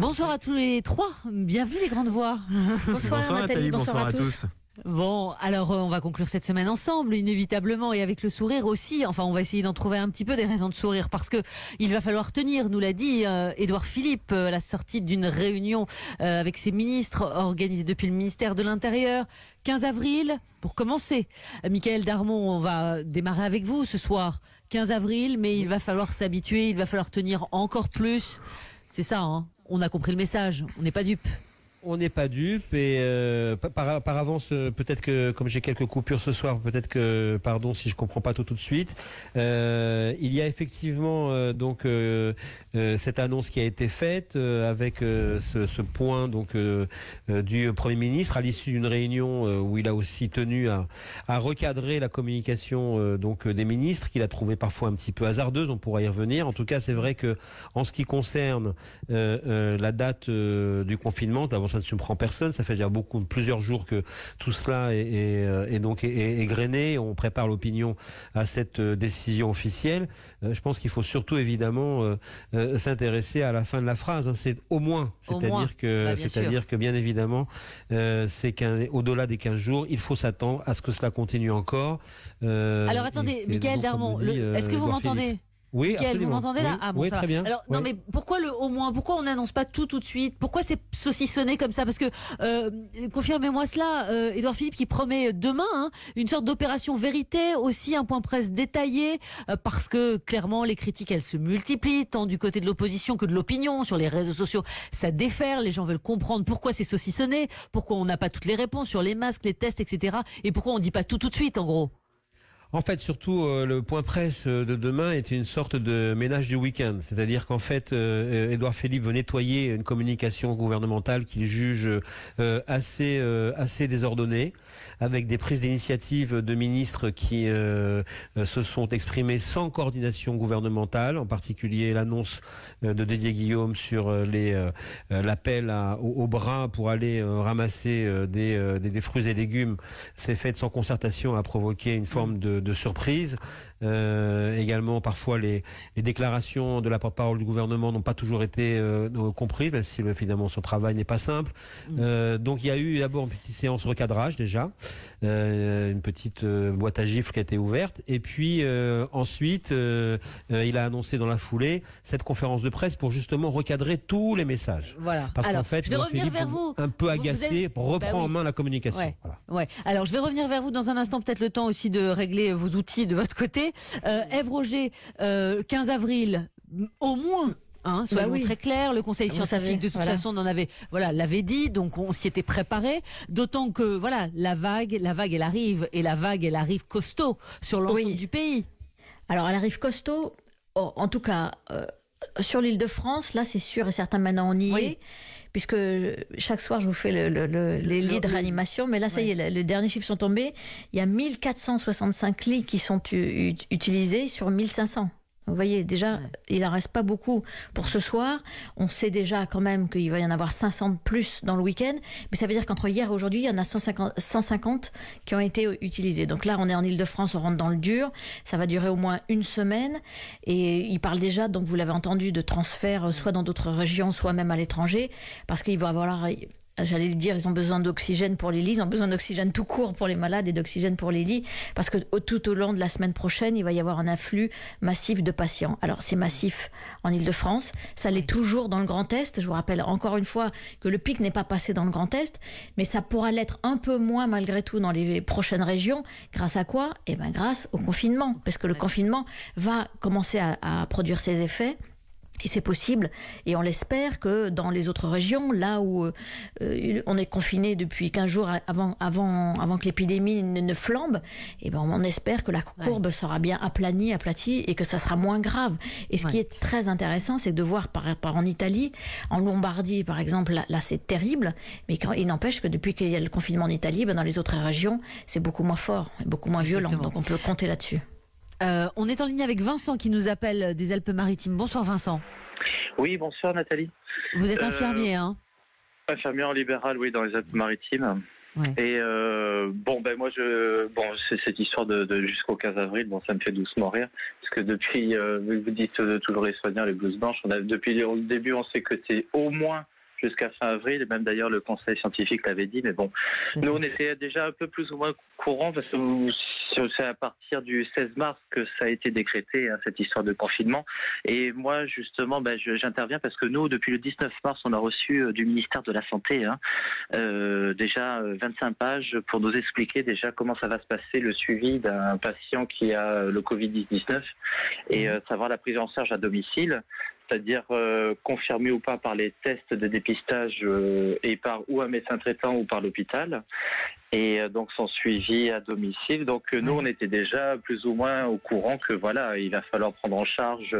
Bonsoir à tous les trois, bienvenue les grandes voix. Bonsoir Nathalie, bonsoir à tous. Bon, alors on va conclure cette semaine ensemble, inévitablement, et avec le sourire aussi. Enfin, on va essayer d'en trouver un petit peu des raisons de sourire, parce que il va falloir tenir, nous l'a dit Édouard Philippe, à la sortie d'une réunion avec ses ministres, organisée depuis le ministère de l'Intérieur, 15 avril, pour commencer. Michael Darmon, on va démarrer avec vous ce soir, 15 avril, mais il va falloir s'habituer, il va falloir tenir encore plus. C'est ça, hein, on a compris le message, on n'est pas dupes. On n'est pas dupes et par avance, peut-être que comme j'ai quelques coupures ce soir, peut-être que, pardon si je comprends pas tout de suite, il y a effectivement cette annonce qui a été faite avec ce point du Premier ministre à l'issue d'une réunion où il a aussi tenu à recadrer la communication des ministres qu'il a trouvé parfois un petit peu hasardeuse. On pourra y revenir. En tout cas, c'est vrai que en ce qui concerne la date du confinement, d'abord ça ne surprend personne. Ça fait déjà plusieurs jours que tout cela est grainé. On prépare l'opinion à cette décision officielle. Je pense qu'il faut surtout évidemment s'intéresser à la fin de la phrase. Hein. C'est au moins, c'est-à-dire que bien évidemment, c'est qu'au-delà des 15 jours, il faut s'attendre à ce que cela continue encore. Alors attendez, Michael Darmon, est-ce que vous m'entendez ? Oui, Michael, vous m'entendez là? Ah bon, oui, ça très va. bien. Alors, non, mais pourquoi le au moins? Pourquoi on n'annonce pas tout de suite? Pourquoi c'est saucissonné comme ça? Parce que, confirmez-moi cela, Édouard Philippe qui promet demain une sorte d'opération vérité, aussi un point presse détaillé, parce que clairement les critiques elles se multiplient, tant du côté de l'opposition que de l'opinion, sur les réseaux sociaux. Ça déferle, les gens veulent comprendre pourquoi c'est saucissonné, pourquoi on n'a pas toutes les réponses sur les masques, les tests, etc. Et pourquoi on dit pas tout de suite, en gros. En fait, surtout, le point presse de demain est une sorte de ménage du week-end. C'est-à-dire qu'en fait, Édouard Philippe veut nettoyer une communication gouvernementale qu'il juge assez désordonnée, avec des prises d'initiative de ministres qui se sont exprimés sans coordination gouvernementale, en particulier l'annonce de Didier Guillaume sur l'appel au bras pour aller ramasser des fruits et légumes. C'est fait sans concertation, a provoqué une forme de surprise. Également, parfois, les déclarations de la porte-parole du gouvernement n'ont pas toujours été comprises, même si finalement son travail n'est pas simple. Donc il y a eu d'abord une petite séance recadrage déjà, une petite boîte à gifles qui a été ouverte, et puis ensuite il a annoncé dans la foulée cette conférence de presse pour justement recadrer tous les messages. Voilà. Parce qu'en fait, je vais revenir vers vous. Un peu agacé, reprend en main la communication. Ouais. Voilà. Ouais. Alors je vais revenir vers vous dans un instant, peut-être le temps aussi de régler vos outils de votre côté. Ève Roger, 15 avril, au moins. Soyons très clairs, le conseil scientifique de toute façon l'avait dit, donc on s'y était préparé, d'autant que la vague elle arrive, et la vague elle arrive costaud sur l'ensemble du pays. Alors elle arrive costaud, en tout cas sur l'Île-de-France, là c'est sûr et certain, maintenant on y est. Puisque chaque soir je vous fais les lits de réanimation, mais là ça y est, les derniers chiffres sont tombés. Il y a 1465 lits qui sont utilisés sur 1500. Vous voyez, déjà, il n'en reste pas beaucoup pour ce soir. On sait déjà quand même qu'il va y en avoir 500 de plus dans le week-end. Mais ça veut dire qu'entre hier et aujourd'hui, il y en a 150 qui ont été utilisés. Donc là, on est en Île-de-France, on rentre dans le dur. Ça va durer au moins une semaine. Et il parle déjà, donc vous l'avez entendu, de transfert soit dans d'autres régions, soit même à l'étranger. Parce qu'il va y avoir... J'allais le dire, ils ont besoin d'oxygène pour les lits, ils ont besoin d'oxygène tout court pour les malades et d'oxygène pour les lits, parce que tout au long de la semaine prochaine, il va y avoir un afflux massif de patients. Alors c'est massif en Île-de-France, ça l'est toujours dans le Grand Est. Je vous rappelle encore une fois que le pic n'est pas passé dans le Grand Est, mais ça pourra l'être un peu moins malgré tout dans les prochaines régions. Grâce à quoi? Eh bien grâce au confinement, parce que le confinement va commencer à produire ses effets. Et c'est possible, et on l'espère, que dans les autres régions, là où on est confiné depuis 15 jours avant que l'épidémie ne flambe, et ben on espère que la courbe sera bien aplatie, et que ça sera moins grave. Et ce qui est très intéressant, c'est de voir par en Italie, en Lombardie par exemple, là c'est terrible, mais il n'empêche que depuis qu'il y a le confinement en Italie, dans les autres régions, c'est beaucoup moins fort, beaucoup moins violent, donc on peut compter là-dessus. On est en ligne avec Vincent qui nous appelle des Alpes-Maritimes. Bonsoir Vincent. Oui, bonsoir Nathalie. Vous êtes infirmier, hein? Infirmière en libéral, oui, dans les Alpes-Maritimes. Ouais. Et moi c'est cette histoire de jusqu'au 15 avril. Bon, ça me fait doucement rire parce que depuis, vous dites toujours les soignants, les blouses blanches. Depuis le début, on sait que c'est au moins jusqu'à fin avril, et même d'ailleurs le conseil scientifique l'avait dit, mais bon, nous on était déjà un peu plus ou moins courant parce que c'est à partir du 16 mars que ça a été décrété, hein, cette histoire de confinement. Et moi justement, j'interviens parce que nous, depuis le 19 mars, on a reçu du ministère de la Santé déjà 25 pages pour nous expliquer déjà comment ça va se passer le suivi d'un patient qui a le Covid-19 et savoir la prise en charge à domicile. C'est-à-dire confirmé ou pas par les tests de dépistage et par ou un médecin traitant ou par l'hôpital. Et donc son suivi à domicile. Donc nous, on était déjà plus ou moins au courant que voilà, il va falloir prendre en charge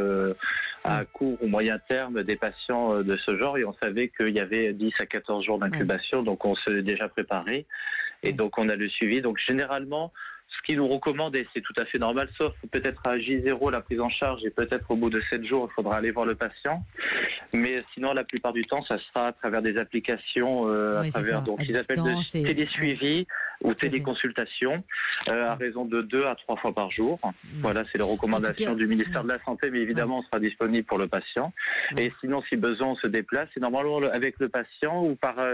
à court ou moyen terme des patients de ce genre. Et on savait qu'il y avait 10 à 14 jours d'incubation, donc on s'est déjà préparé. Et donc on a le suivi. Donc généralement, ce qu'ils nous recommandent, et c'est tout à fait normal, sauf peut-être à J0 la prise en charge, et peut-être au bout de 7 jours, il faudra aller voir le patient. Mais sinon, la plupart du temps, ça sera à travers des applications, donc ils appellent de télésuivi ou téléconsultation, à raison de 2 à 3 fois par jour. Voilà, c'est les recommandations du ministère de la Santé, mais évidemment, on sera disponible pour le patient. Et sinon, si besoin, on se déplace. Et normalement, avec le patient ou par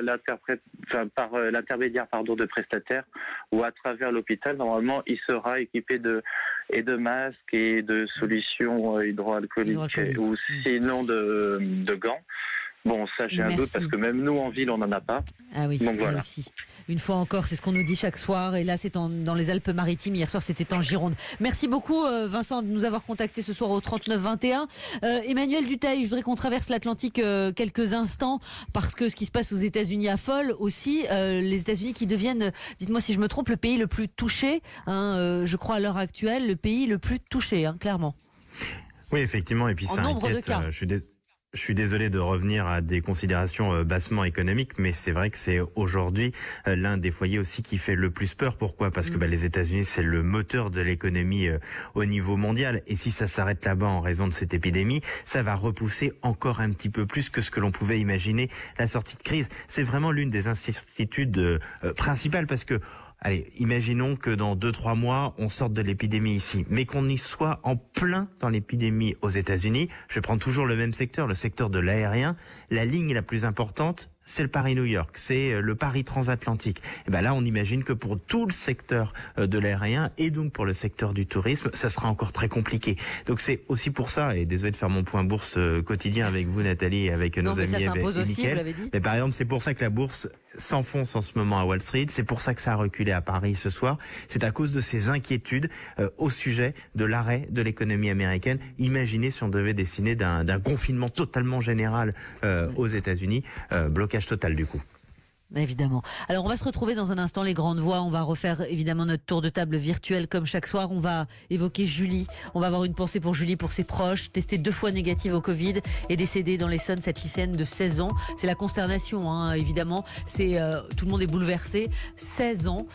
l'intermédiaire de prestataires ou à travers l'hôpital, normalement, il sera équipé de masques et de solutions hydroalcooliques ou sinon de gants. Bon, ça j'ai un doute parce que même nous en ville on n'en a pas. Ah oui, donc voilà. Aussi. Une fois encore, c'est ce qu'on nous dit chaque soir. Et là, c'est dans les Alpes-Maritimes. Hier soir, c'était en Gironde. Merci beaucoup, Vincent, de nous avoir contactés ce soir au 3921. Emmanuel Dutheil, je voudrais qu'on traverse l'Atlantique quelques instants parce que ce qui se passe aux États-Unis affole aussi. Les États-Unis qui deviennent, dites-moi si je me trompe, le pays le plus touché. Je crois à l'heure actuelle, le pays le plus touché, clairement. Oui, effectivement. Et puis ça inquiète. Je suis désolé de revenir à des considérations bassement économiques, mais c'est vrai que c'est aujourd'hui l'un des foyers aussi qui fait le plus peur. Pourquoi ? Parce que les États-Unis, c'est le moteur de l'économie au niveau mondial. Et si ça s'arrête là-bas en raison de cette épidémie, ça va repousser encore un petit peu plus que ce que l'on pouvait imaginer la sortie de crise. C'est vraiment l'une des incertitudes principales parce que allez, imaginons que dans 2-3 mois, on sorte de l'épidémie ici, mais qu'on y soit en plein dans l'épidémie aux États-Unis. Je prends toujours le même secteur, le secteur de l'aérien. La ligne la plus importante, c'est le Paris-New York, c'est le Paris transatlantique. Et ben là, on imagine que pour tout le secteur de l'aérien et donc pour le secteur du tourisme, ça sera encore très compliqué. Donc c'est aussi pour ça, et désolé de faire mon point bourse quotidien avec vous, Nathalie, et avec nos amis et Mickaël. Mais par exemple, c'est pour ça que la bourse s'enfonce en ce moment à Wall Street. C'est pour ça que ça a reculé à Paris ce soir. C'est à cause de ces inquiétudes au sujet de l'arrêt de l'économie américaine. Imaginez si on devait décider d'un confinement totalement général aux États-Unis, blocage total du coup. Évidemment. Alors on va se retrouver dans un instant les grandes voix. On va refaire évidemment notre tour de table virtuel comme chaque soir. On va évoquer Julie. On va avoir une pensée pour Julie, pour ses proches, testée 2 fois négative au Covid et décédée dans l'Essonne, cette lycéenne de 16 ans. C'est la consternation, évidemment. C'est tout le monde est bouleversé. 16 ans.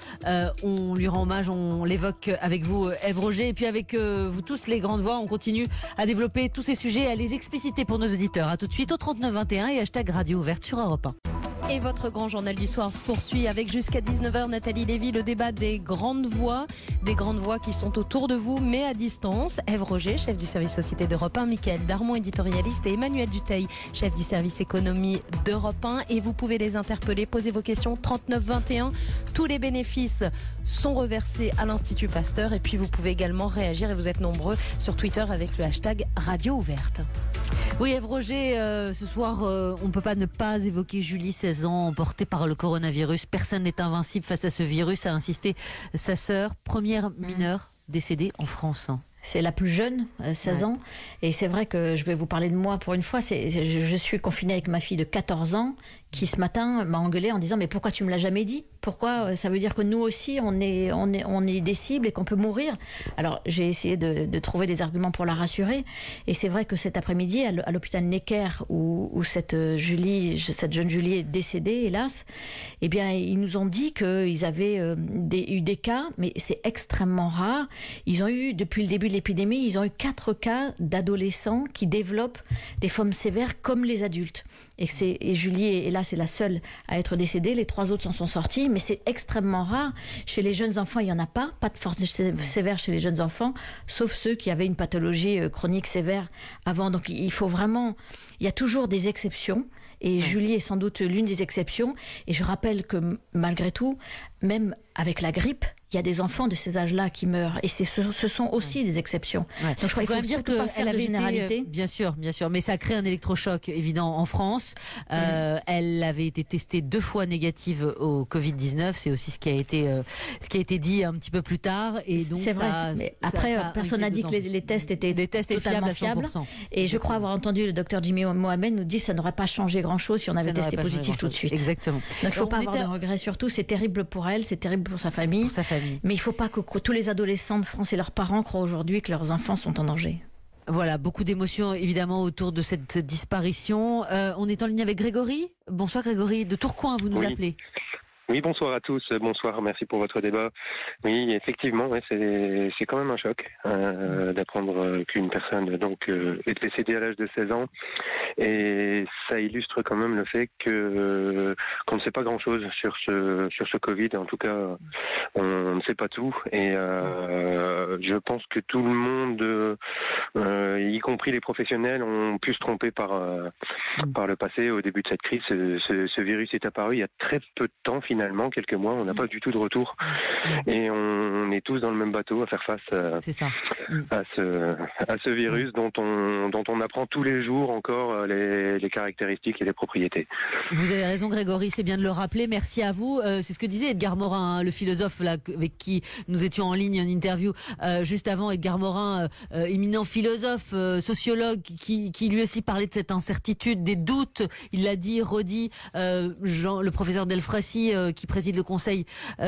On lui rend hommage. On l'évoque avec vous, Ève Roger, et puis avec vous tous les grandes voix. On continue à développer tous ces sujets, à les expliciter pour nos auditeurs. À tout de suite au 3921 et #Radio Ouverte sur Europe 1. Et votre grand journal du soir se poursuit avec jusqu'à 19h, Nathalie Lévy, le débat des grandes voix qui sont autour de vous, mais à distance. Ève Roger, chef du service Société d'Europe 1, Mickaël Darmon, éditorialiste, et Emmanuel Dutheil, chef du service économie d'Europe 1. Et vous pouvez les interpeller, poser vos questions, 3921. Tous les bénéfices sont reversés à l'Institut Pasteur. Et puis vous pouvez également réagir, et vous êtes nombreux sur Twitter avec le #Radio Ouverte. Oui, Ève Roger, ce soir, on ne peut pas ne pas évoquer Julie, 16 ans, emportée par le coronavirus. Personne n'est invincible face à ce virus, a insisté sa sœur, première mineure décédée en France. C'est la plus jeune, 16 ans. Et c'est vrai que je vais vous parler de moi pour une fois. Je suis confinée avec ma fille de 14 ans qui ce matin m'a engueulée en disant « Mais pourquoi tu me l'as jamais dit ? Pourquoi ? Ça veut dire que nous aussi, on est des cibles et qu'on peut mourir. » Alors, j'ai essayé de trouver des arguments pour la rassurer. Et c'est vrai que cet après-midi, à l'hôpital Necker, où cette jeune Julie est décédée, hélas, eh bien, ils nous ont dit qu'ils avaient eu des cas, mais c'est extrêmement rare. Ils ont eu, depuis le début de l'épidémie, ils ont eu 4 cas d'adolescents qui développent des formes sévères comme les adultes. Et Julie, hélas, là, c'est la seule à être décédée. Les 3 autres s'en sont sortis, mais c'est extrêmement rare. Chez les jeunes enfants, il n'y en a pas de force sévère chez les jeunes enfants, sauf ceux qui avaient une pathologie chronique sévère avant. Donc il faut vraiment... Il y a toujours des exceptions. Et Julie est sans doute l'une des exceptions. Et je rappelle que malgré tout, même avec la grippe, il y a des enfants de ces âges-là qui meurent. Et ce sont aussi des exceptions. Ouais. Donc je crois qu'il faut dire qu'elle avait été... Bien sûr. Mais ça crée un électrochoc évident en France. Elle avait été testée 2 fois négative au Covid-19. C'est aussi ce qui a été dit un petit peu plus tard. Et donc c'est vrai. Mais après, personne n'a dit que les tests étaient totalement fiables. Et je crois avoir entendu le docteur Jimmy Mohamed nous dire que ça n'aurait pas changé grand-chose si on avait testé positif tout de suite. Exactement. Donc il ne faut pas avoir de regrets surtout. C'est terrible pour elle, c'est terrible pour sa famille. Mais il ne faut pas que tous les adolescents de France et leurs parents croient aujourd'hui que leurs enfants sont en danger. Voilà, beaucoup d'émotions évidemment autour de cette disparition. On est en ligne avec Grégory. Bonsoir Grégory, de Tourcoing, vous nous appelez. Oui, bonsoir à tous. Bonsoir, merci pour votre débat. Oui, effectivement, c'est quand même un choc d'apprendre qu'une personne est décédée à l'âge de 16 ans. Et ça illustre quand même le fait qu'on ne sait pas grand-chose sur ce Covid. En tout cas, on ne sait pas tout. Et je pense que tout le monde, y compris les professionnels, ont pu se tromper par le passé. Au début de cette crise, ce virus est apparu il y a très peu de temps, finalement, quelques mois. On n'a pas du tout de retour. Et on est tous dans le même bateau à faire face à ce virus dont on apprend tous les jours encore les caractéristiques et les propriétés. Vous avez raison Grégory, c'est bien de le rappeler, merci à vous. C'est ce que disait Edgar Morin, le philosophe là, avec qui nous étions en ligne en interview juste avant. Edgar Morin, éminent philosophe, sociologue, qui lui aussi parlait de cette incertitude, des doutes, il l'a dit, redit. Le professeur Delfraissy, qui préside le conseil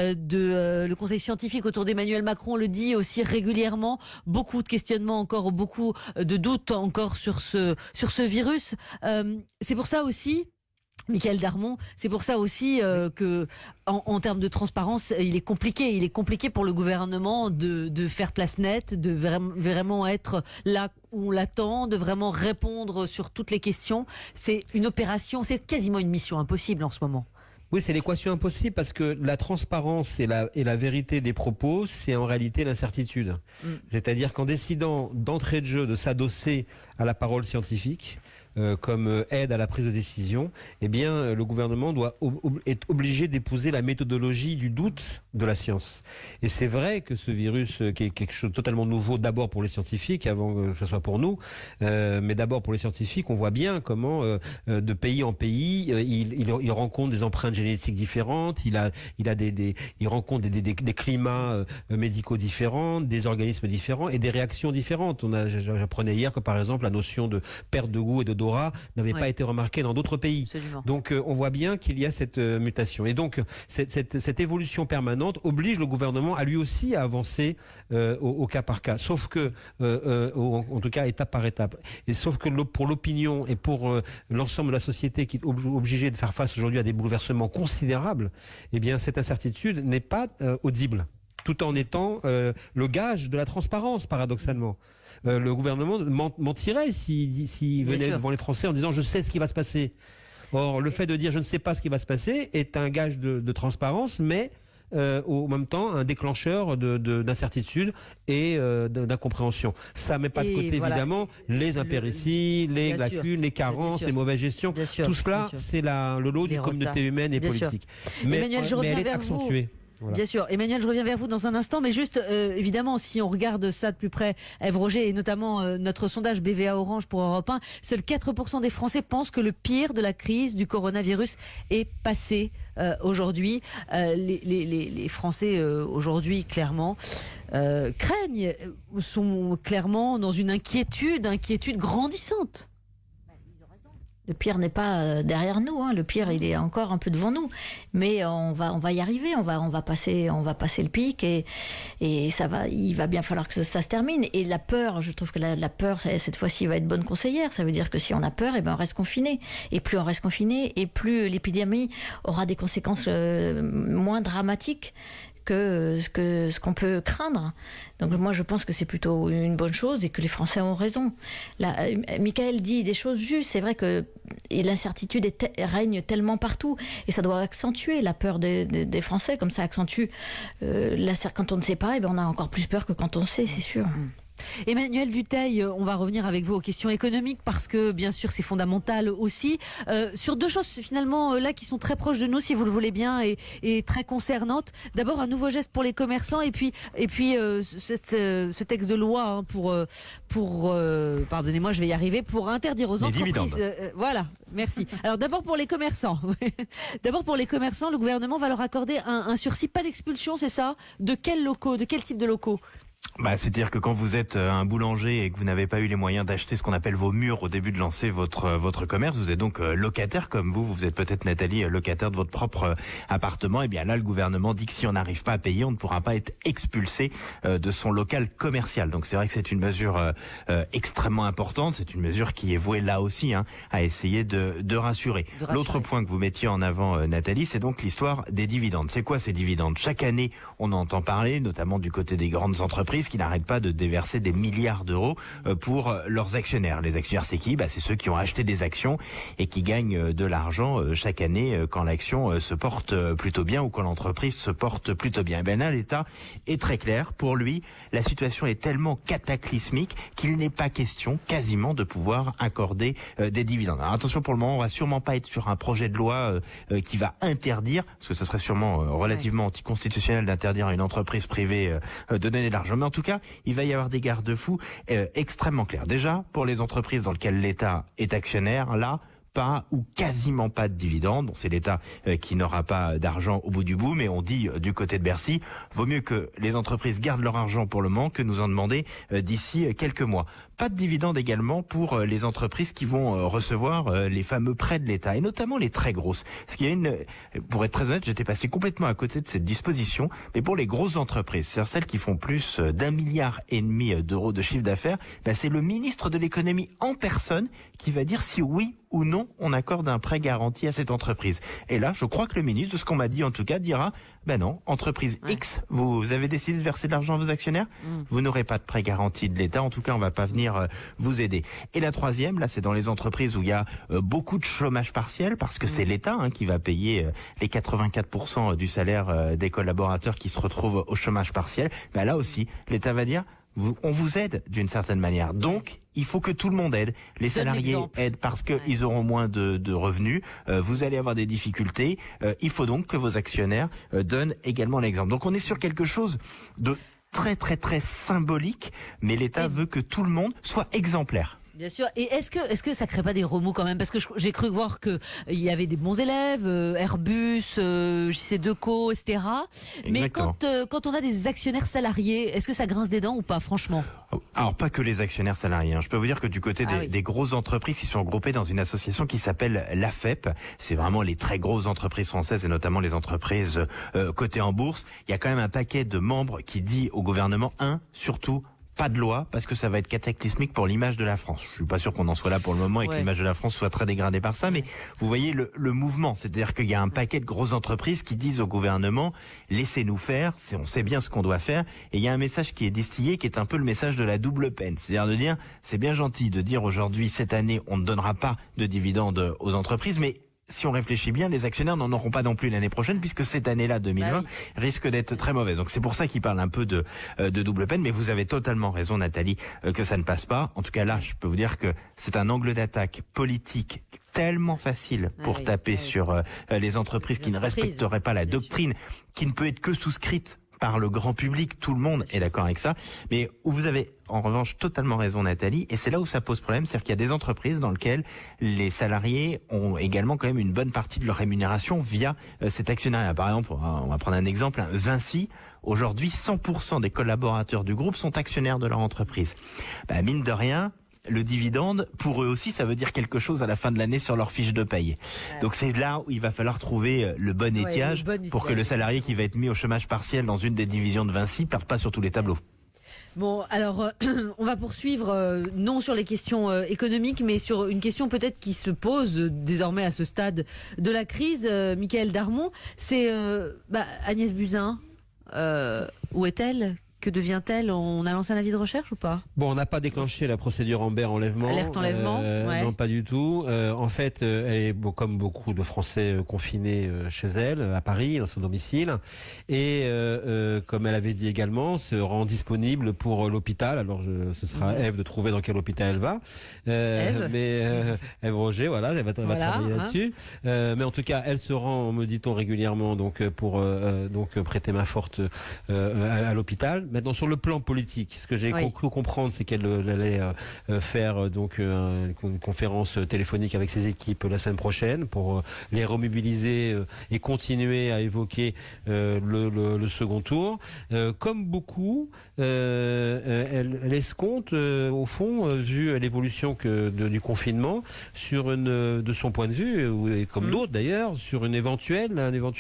le conseil scientifique autour d'Emmanuel Macron, le dit aussi régulièrement. Beaucoup de questionnements encore, beaucoup de doutes encore sur ce virus. C'est pour ça aussi, Michaël Darmon, c'est pour ça aussi que, en termes de transparence, il est compliqué pour le gouvernement de faire place nette, de vraiment être là où on l'attend, de vraiment répondre sur toutes les questions. C'est une opération, c'est quasiment une mission impossible en ce moment. Oui, c'est l'équation impossible parce que la transparence et la vérité des propos, c'est en réalité l'incertitude. C'est-à-dire qu'en décidant d'entrée de jeu de s'adosser à la parole scientifique, comme aide à la prise de décision, eh bien, le gouvernement est obligé d'épouser la méthodologie du doute de la science. Et c'est vrai que ce virus, qui est quelque chose de totalement nouveau, d'abord pour les scientifiques, avant que ce soit pour nous, mais d'abord pour les scientifiques, on voit bien comment, de pays en pays, il rencontre des empreintes génétiques différentes, il rencontre des climats médicaux différents, des organismes différents et des réactions différentes. J'apprenais hier que, par exemple, la notion de perte de goût et d'odorat n'avait pas été remarquée dans d'autres pays. Absolument. Donc on voit bien qu'il y a cette mutation. Et donc cette évolution permanente oblige le gouvernement à lui aussi à avancer au cas par cas. Sauf que, en tout cas étape par étape. Et sauf que pour l'opinion et pour l'ensemble de la société qui est obligée de faire face aujourd'hui à des bouleversements considérables, eh bien cette incertitude n'est pas audible, tout en étant le gage de la transparence, paradoxalement. Le gouvernement mentirait s'il venait devant les Français en disant « je sais ce qui va se passer ». Or, le fait de dire « je ne sais pas ce qui va se passer » est un gage de transparence, mais en même temps un déclencheur d'incertitude et d'incompréhension. Ça ne met pas de côté, évidemment, les impérities, les lacunes, les carences, les mauvaises gestions. Tout cela, c'est le lot d'une communauté humaine et politique. Mais elle est accentuée. Voilà. Bien sûr. Emmanuel, je reviens vers vous dans un instant, mais juste, évidemment, si on regarde ça de plus près, Ève Roger, et notamment notre sondage BVA Orange pour Europe 1, seuls 4% des Français pensent que le pire de la crise du coronavirus est passé aujourd'hui. Les Français, aujourd'hui, clairement, craignent, sont clairement dans une inquiétude grandissante. Le pire n'est pas derrière nous, hein. Le pire, il est encore un peu devant nous, mais on va y arriver, on va passer le pic et il va bien falloir que ça se termine. Et la peur, je trouve que la peur cette fois-ci va être bonne conseillère. Ça veut dire que si on a peur, on reste confiné. Et plus on reste confiné, et plus l'épidémie aura des conséquences moins dramatiques que ce qu'on peut craindre. Donc moi, je pense que c'est plutôt une bonne chose et que les Français ont raison. Là, Michael dit des choses justes. C'est vrai que l'incertitude règne tellement partout et ça doit accentuer la peur des Français, comme ça accentue quand on ne sait pas, on a encore plus peur que quand on sait, c'est sûr. Emmanuel Dutheil, on va revenir avec vous aux questions économiques parce que bien sûr c'est fondamental aussi. Sur deux choses finalement là qui sont très proches de nous si vous le voulez bien et très concernantes. D'abord un nouveau geste pour les commerçants et puis ce texte de loi pour pardonnez-moi je vais y arriver, pour interdire aux entreprises. Voilà, merci. Alors d'abord pour les commerçants. Le gouvernement va leur accorder un sursis, pas d'expulsion, c'est ça? De quels locaux, de quel type de locaux? C'est-à-dire que quand vous êtes un boulanger et que vous n'avez pas eu les moyens d'acheter ce qu'on appelle vos murs au début de lancer votre commerce, vous êtes donc locataire comme vous êtes peut-être Nathalie locataire de votre propre appartement, et bien là le gouvernement dit que si on n'arrive pas à payer, on ne pourra pas être expulsé de son local commercial. Donc c'est vrai que c'est une mesure extrêmement importante, c'est une mesure qui est vouée là aussi à essayer de rassurer. L'autre point que vous mettiez en avant Nathalie, c'est donc l'histoire des dividendes. C'est quoi ces dividendes? Chaque année on en entend parler, notamment du côté des grandes entreprises qui n'arrêtent pas de déverser des milliards d'euros pour leurs actionnaires. Les actionnaires, c'est qui? C'est ceux qui ont acheté des actions et qui gagnent de l'argent chaque année quand l'action se porte plutôt bien ou quand l'entreprise se porte plutôt bien. Et bien là, l'État est très clair. Pour lui, la situation est tellement cataclysmique qu'il n'est pas question quasiment de pouvoir accorder des dividendes. Alors attention, pour le moment, on va sûrement pas être sur un projet de loi qui va interdire, parce que ce serait sûrement relativement anticonstitutionnel d'interdire à une entreprise privée de donner de l'argent. Mais en tout cas, il va y avoir des garde-fous extrêmement clairs. Déjà, pour les entreprises dans lesquelles l'État est actionnaire, là, pas ou quasiment pas de dividendes. Bon, c'est l'État qui n'aura pas d'argent au bout du bout, mais on dit du côté de Bercy, vaut mieux que les entreprises gardent leur argent pour le moment que nous en demander d'ici quelques mois. Pas de dividendes également pour les entreprises qui vont recevoir les fameux prêts de l'État, et notamment les très grosses. Parce qu'il y a pour être très honnête, j'étais passé complètement à côté de cette disposition, mais pour les grosses entreprises, c'est-à-dire celles qui font plus d'1,5 milliard d'euros de chiffre d'affaires, c'est le ministre de l'économie en personne qui va dire si oui ou non on accorde un prêt garanti à cette entreprise. Et là, je crois que le ministre, de ce qu'on m'a dit en tout cas, dira non, entreprise X, vous avez décidé de verser de l'argent à vos actionnaires, vous n'aurez pas de prêt garanti de l'État, en tout cas on va pas venir vous aider. Et la troisième, là c'est dans les entreprises où il y a beaucoup de chômage partiel, parce que c'est l'État qui va payer les 84% du salaire des collaborateurs qui se retrouvent au chômage partiel. Là aussi, l'État va dire on vous aide d'une certaine manière. Donc, il faut que tout le monde aide. Les salariés aident parce qu'ils auront moins de revenus. Vous allez avoir des difficultés. Il faut donc que vos actionnaires donnent également l'exemple. Donc, on est sur quelque chose de très, très, très symbolique, mais l'État veut que tout le monde soit exemplaire. Bien sûr. Et est-ce que ça crée pas des remous quand même? Parce que j'ai cru voir que il y avait des bons élèves, Airbus, JC2Co, etc. Mais quand on a des actionnaires salariés, est-ce que ça grince des dents ou pas, franchement? Alors pas que les actionnaires salariés. Je peux vous dire que du côté des grosses entreprises qui sont regroupées dans une association qui s'appelle l'AFEP, c'est vraiment les très grosses entreprises françaises et notamment les entreprises cotées en bourse. Il y a quand même un paquet de membres qui dit au gouvernement surtout pas de loi, parce que ça va être cataclysmique pour l'image de la France. Je suis pas sûr qu'on en soit là pour le moment et que l'image de la France soit très dégradée par ça, mais vous voyez le mouvement. C'est-à-dire qu'il y a un paquet de grosses entreprises qui disent au gouvernement, laissez-nous faire, on sait bien ce qu'on doit faire, et il y a un message qui est distillé, qui est un peu le message de la double peine. C'est-à-dire de dire, c'est bien gentil de dire aujourd'hui, cette année, on ne donnera pas de dividendes aux entreprises, mais si on réfléchit bien, les actionnaires n'en auront pas non plus l'année prochaine, puisque cette année-là, 2020, risque d'être très mauvaise. Donc c'est pour ça qu'il parle un peu de double peine, mais vous avez totalement raison, Nathalie, que ça ne passe pas. En tout cas là, je peux vous dire que c'est un angle d'attaque politique tellement facile pour taper sur les entreprises qui ne respecteraient pas la doctrine, qui ne peut être que souscrite par le grand public, tout le monde est d'accord avec ça, mais où vous avez en revanche totalement raison Nathalie, et c'est là où ça pose problème, c'est-à-dire qu'il y a des entreprises dans lesquelles les salariés ont également quand même une bonne partie de leur rémunération via cet actionnariat. Par exemple, on va prendre un exemple, Vinci, aujourd'hui 100% des collaborateurs du groupe sont actionnaires de leur entreprise. Mine de rien, le dividende, pour eux aussi, ça veut dire quelque chose à la fin de l'année sur leur fiche de paye. Donc c'est là où il va falloir trouver le bon étiage pour que le salarié qui va être mis au chômage partiel dans une des divisions de Vinci ne perde pas sur tous les tableaux. Bon, alors, on va poursuivre, non sur les questions économiques, mais sur une question peut-être qui se pose désormais à ce stade de la crise, Michael Darmon, c'est Agnès Buzyn. Où est-elle ? Que devient-elle ? On a lancé un avis de recherche ou pas ? Bon, on n'a pas déclenché la procédure Amber enlèvement. Alerte enlèvement, ouais. Non, pas du tout. En fait, elle est comme beaucoup de Français confinés chez elle, à Paris, dans son domicile. Et comme elle avait dit également, se rend disponible pour l'hôpital. Alors, ce sera à Ève de trouver dans quel hôpital elle va. Ève. Mais Ève Roger, voilà, elle va travailler là-dessus. Mais en tout cas, elle se rend, me dit-on régulièrement, donc pour prêter main forte à l'hôpital. Maintenant, sur le plan politique, ce que j'ai cru comprendre, c'est qu'elle allait faire une conférence téléphonique avec ses équipes la semaine prochaine pour les remobiliser et continuer à évoquer le second tour. Comme beaucoup, elle escompte, au fond, vu l'évolution du confinement, de son point de vue, et comme d'autres d'ailleurs, sur une éventuelle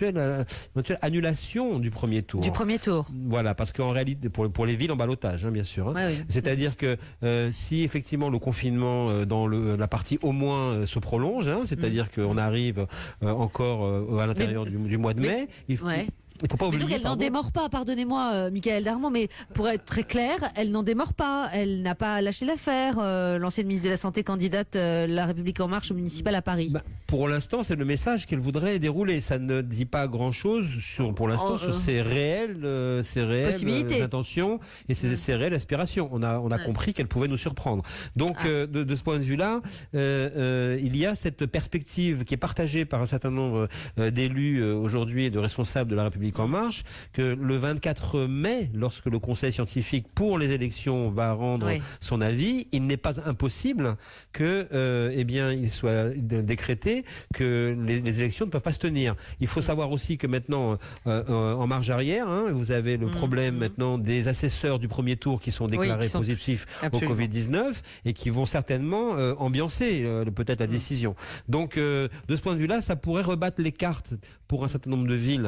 annulation du premier tour. Du premier tour. Voilà, parce qu'en réalité, pour les villes en ballottage, bien sûr. Oui. C'est-à-dire que si effectivement le confinement dans la partie au moins se prolonge, c'est-à-dire qu'on arrive encore à l'intérieur du mois de mai, il faut pas oublier. Mais donc elle n'en démord pas, pardonnez-moi, Michaël Darmon, mais pour être très clair, elle n'en démord pas. Elle n'a pas lâché l'affaire. L'ancienne ministre de la Santé, candidate La République En Marche au municipal à Paris. Pour l'instant, c'est le message qu'elle voudrait dérouler. Ça ne dit pas grand-chose pour l'instant sur ses réelles intentions et ses réelles aspirations. On a compris qu'elle pouvait nous surprendre. Donc, de ce point de vue-là, il y a cette perspective qui est partagée par un certain nombre d'élus aujourd'hui et de responsables de La République En Marche, que le 24 mai, lorsque le Conseil scientifique pour les élections va rendre son avis, il n'est pas impossible que, il soit décrété que les élections ne peuvent pas se tenir. Il faut savoir aussi que maintenant, en marge arrière, vous avez le problème maintenant des assesseurs du premier tour qui sont déclarés positifs au Covid-19 et qui vont certainement ambiancer peut-être la décision. Donc, de ce point de vue-là, ça pourrait rebattre les cartes pour un certain nombre de villes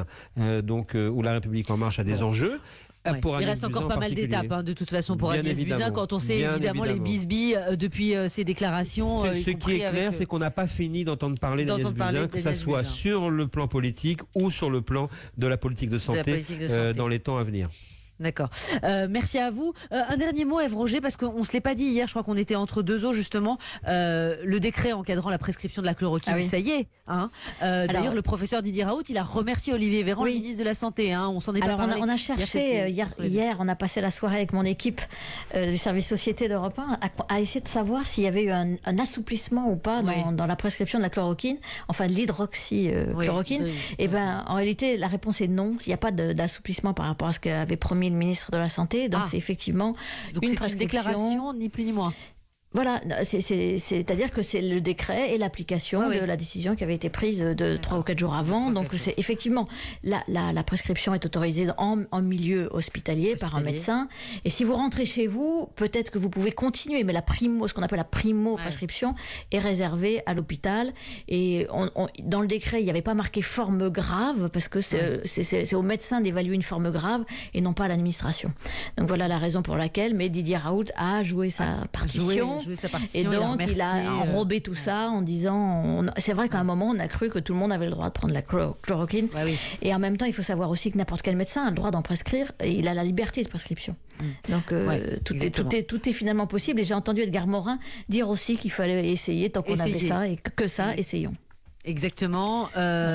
où La République En Marche a des enjeux. Il reste encore pas mal d'étapes, de toute façon, pour Agnès Buzyn, quand on sait évidemment les bisbilles depuis ses déclarations. Ce qui est clair, c'est qu'on n'a pas fini d'entendre parler d'Agnès Buzyn, que ça soit sur le plan politique ou sur le plan de la politique de santé, dans les temps à venir. D'accord. Merci à vous. Un dernier mot, Ève Roger, parce qu'on ne se l'est pas dit hier, je crois qu'on était entre deux eaux justement. Le décret encadrant la prescription de la chloroquine, ça y est. D'ailleurs, le professeur Didier Raoult, il a remercié Olivier Véran, le ministre de la Santé. On s'en est pas parlé. On a cherché, hier, on a passé la soirée avec mon équipe du service société d'Europe 1 à essayer de savoir s'il y avait eu un assouplissement ou pas dans la prescription de la chloroquine, enfin de l'hydroxychloroquine. En réalité, la réponse est non. Il n'y a pas d'assouplissement par rapport à ce qu'avait promis le ministre de la Santé, donc c'est effectivement une déclaration, ni plus ni moins. Voilà, c'est-à-dire que c'est le décret et l'application de la décision qui avait été prise 3 ou 4 jours avant. Donc c'est effectivement, la prescription est autorisée en milieu hospitalier par un médecin. Et si vous rentrez chez vous, peut-être que vous pouvez continuer, mais ce qu'on appelle la primo-prescription est réservée à l'hôpital. Et dans le décret, il n'y avait pas marqué forme grave, parce que c'est au médecin d'évaluer une forme grave et non pas à l'administration. Donc voilà la raison pour laquelle, mais Didier Raoult a joué sa partition. Et donc, il a enrobé tout ça en disant... C'est vrai qu'à un moment, on a cru que tout le monde avait le droit de prendre la chloroquine. Et en même temps, il faut savoir aussi que n'importe quel médecin a le droit d'en prescrire. Et il a la liberté de prescription. Donc, tout est finalement possible. Et j'ai entendu Edgar Morin dire aussi qu'il fallait essayer, tant qu'on avait ça, et que ça, essayons. Exactement.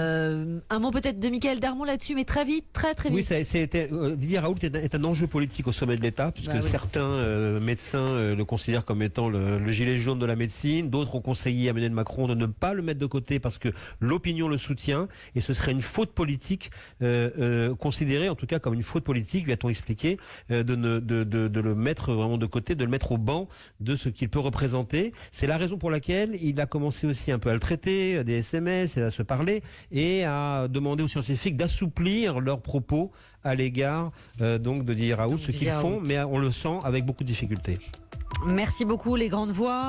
Un mot peut-être de Michaël Darmon là-dessus, mais très vite, très vite. Oui, Didier Raoult est un enjeu politique au sommet de l'État, puisque certains médecins le considèrent comme étant le gilet jaune de la médecine. D'autres ont conseillé à Emmanuel Macron de ne pas le mettre de côté parce que l'opinion le soutient, et ce serait une faute politique, considérée en tout cas comme une faute politique, lui a-t-on expliqué, de le mettre vraiment de côté, de le mettre au banc de ce qu'il peut représenter. C'est la raison pour laquelle il a commencé aussi un peu à le traiter, des SMS, et à se parler, et à demander aux scientifiques d'assouplir leurs propos à l'égard de Didier Raoult, ce qu'ils font, mais on le sent avec beaucoup de difficultés. Merci beaucoup, les grandes voix.